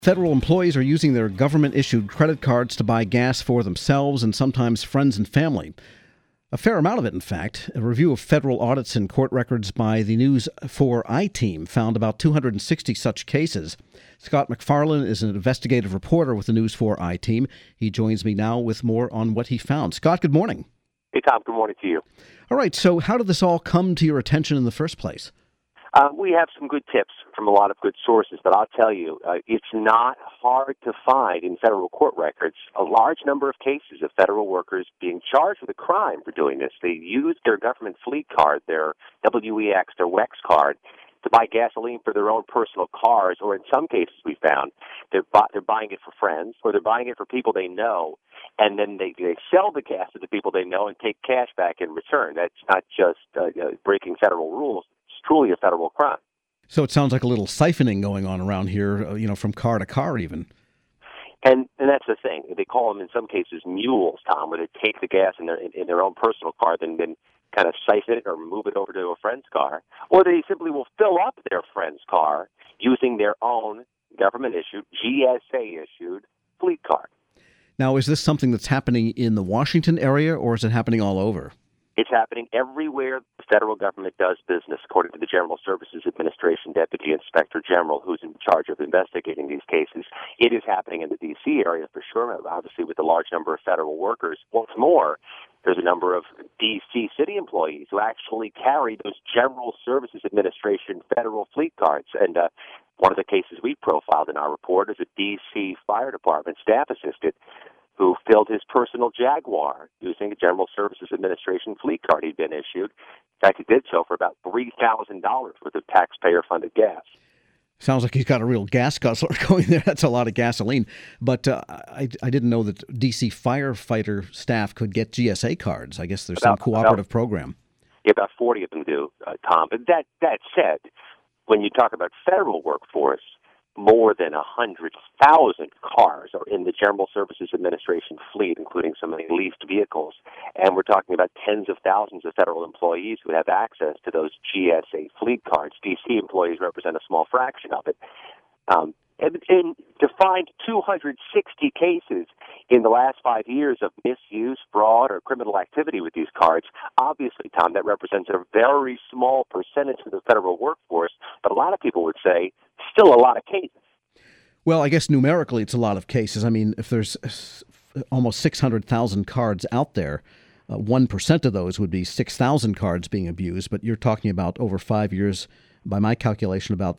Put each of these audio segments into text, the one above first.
Federal employees are using their government-issued credit cards to buy gas for themselves and sometimes friends and family. A fair amount of it, in fact. A review of federal audits and court records by the News 4 I-Team found about 260 such cases. Scott McFarlane is an investigative reporter with the News 4 I-Team. He joins me now with more on what he found. Scott, good morning. Hey, Tom. Good morning to you. All right, so how did this all come to your attention in the first place? We have some good tips from a lot of good sources, but I'll tell you, it's not hard to find in federal court records a large number of cases of federal workers being charged with a crime for doing this. They used their government fleet card, their WEX, their WEX card, to buy gasoline for their own personal cars, or in some cases we found they're buying it for friends, or they're buying it for people they know, and then they sell the gas to the people they know and take cash back in return. That's not just breaking federal rules. It's truly a federal crime. So it sounds like a little siphoning going on around here, from car to car even. And that's the thing. They call them in some cases mules, Tom, where they take the gas in their own personal car, then kind of siphon it or move it over to a friend's car. Or they simply will fill up their friend's car using their own government-issued, GSA-issued fleet card. Now, is this something that's happening in the Washington area, or is it happening all over? It's happening everywhere the federal government does business, according to the General Services Administration Deputy Inspector General, who's in charge of investigating these cases. It is happening in the D.C. area for sure, obviously with the large number of federal workers. What's more, there's a number of D.C. city employees who actually carry those General Services Administration federal fleet cards. And one of the cases we profiled in our report is a D.C. Fire Department staff assistant who filled his personal Jaguar using a General Services Administration fleet card he'd been issued. In fact, he did so for about $3,000 worth of taxpayer-funded gas. Sounds like he's got a real gas guzzler going there. That's a lot of gasoline. But I didn't know that D.C. firefighter staff could get GSA cards. I guess there's some cooperative program. Yeah, about 40 of them do, Tom. But that said, when you talk about federal workforce, more than 100,000 cars are in the General Services Administration fleet, including some of the leased vehicles. And we're talking about tens of thousands of federal employees who have access to those GSA fleet cards. D.C. employees represent a small fraction of it. And to find 260 cases in the last 5 years of misuse, fraud, or criminal activity with these cards, obviously, Tom, that represents a very small percentage of the federal workforce, but a lot of people would say still a lot of cases. Well, I guess numerically it's a lot of cases. I mean, if there's almost 600,000 cards out there, 1% of those would be 6,000 cards being abused, but you're talking about over 5 years, by my calculation, about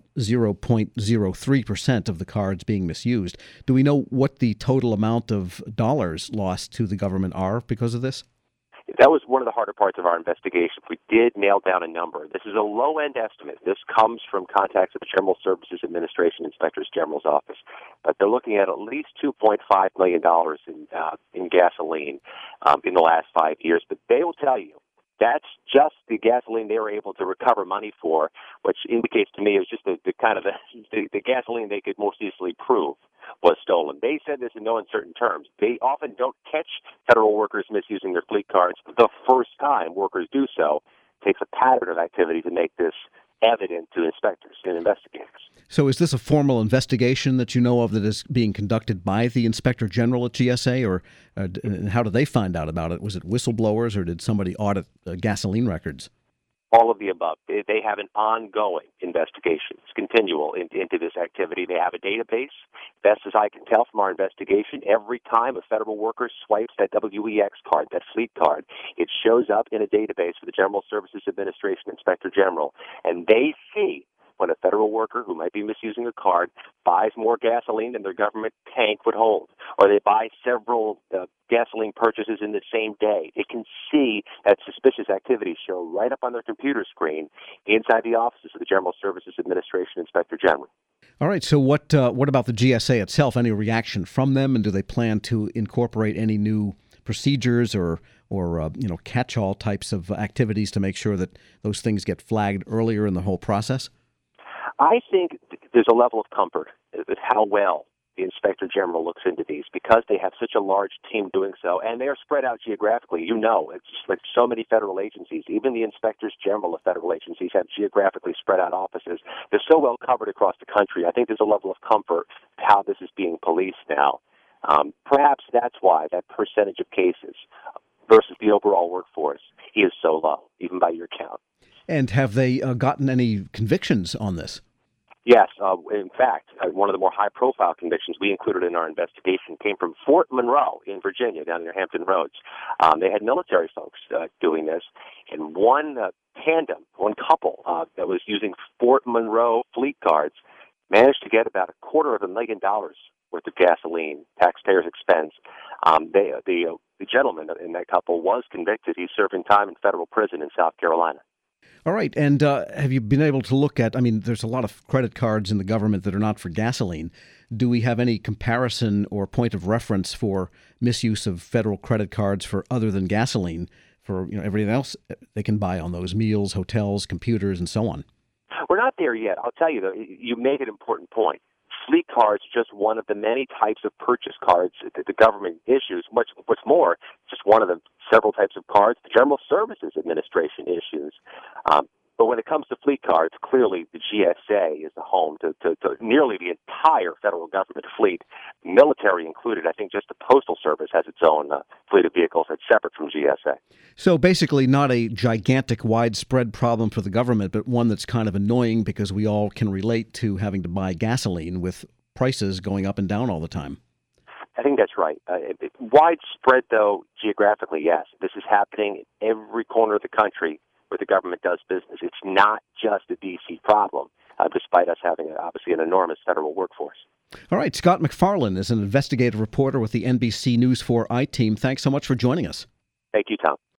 0.03% of the cards being misused. Do we know what the total amount of dollars lost to the government are because of this? That was one of the harder parts of our investigation. We did nail down a number. This is a low-end estimate. This comes from contacts at the General Services Administration Inspector General's office. But they're looking at least $2.5 million in gasoline in the last 5 years. But they will tell you that's just the gasoline they were able to recover money for, which indicates to me it was just the gasoline they could most easily prove was stolen. They said this in no uncertain terms. They often don't catch federal workers misusing their fleet cards the first time workers do so. It takes a pattern of activity to make this evident to inspectors and investigators. So is this a formal investigation that you know of that is being conducted by the Inspector General at GSA, or how did they find out about it? Was it whistleblowers, or did somebody audit gasoline records? All of the above. They have an ongoing investigation. It's continual into this activity. They have a database. Best as I can tell from our investigation, every time a federal worker swipes that WEX card, that fleet card, it shows up in a database for the General Services Administration Inspector General. And they see when a federal worker who might be misusing a card buys more gasoline than their government tank would hold, or they buy several gasoline purchases in the same day. They can see that suspicious activity show right up on their computer screen inside the offices of the General Services Administration Inspector General. All right. So what about the GSA itself? Any reaction from them, and do they plan to incorporate any new procedures or catch-all types of activities to make sure that those things get flagged earlier in the whole process? I think there's a level of comfort with how well the Inspector General looks into these, because they have such a large team doing so, and they are spread out geographically. It's just like so many federal agencies. Even the Inspectors General of federal agencies have geographically spread out offices. They're so well covered across the country. I think there's a level of comfort how this is being policed now. Perhaps that's why that percentage of cases versus the overall workforce is so low, even by your count. And have they gotten any convictions on this? Yes. In fact, one of the more high-profile convictions we included in our investigation came from Fort Monroe in Virginia, down near Hampton Roads. They had military folks doing this, and one couple that was using Fort Monroe fleet cards managed to get about $250,000 worth of gasoline, taxpayers' expense. The gentleman in that couple was convicted. He's serving time in federal prison in South Carolina. All right. And have you been able to look at, there's a lot of credit cards in the government that are not for gasoline. Do we have any comparison or point of reference for misuse of federal credit cards for other than gasoline, for everything else they can buy on those: meals, hotels, computers, and so on? We're not there yet. I'll tell you, though, you make an important point. Fleet cards are just one of the many types of purchase cards that the government issues. What's more, it's just one of the several types of cards the General Services Administration issues. But when it comes to fleet cards, clearly the GSA is the home to nearly the entire federal government fleet, military included. I think just the Postal Service has its own fleet of vehicles that's separate from GSA. So basically not a gigantic, widespread problem for the government, but one that's kind of annoying because we all can relate to having to buy gasoline with prices going up and down all the time. I think that's right. Widespread, though, geographically, yes. This is happening in every corner of the country where the government does business. It's not just a D.C. problem, despite us having, obviously, an enormous federal workforce. All right. Scott MacFarlane is an investigative reporter with the NBC News 4 I-Team. Thanks so much for joining us. Thank you, Tom.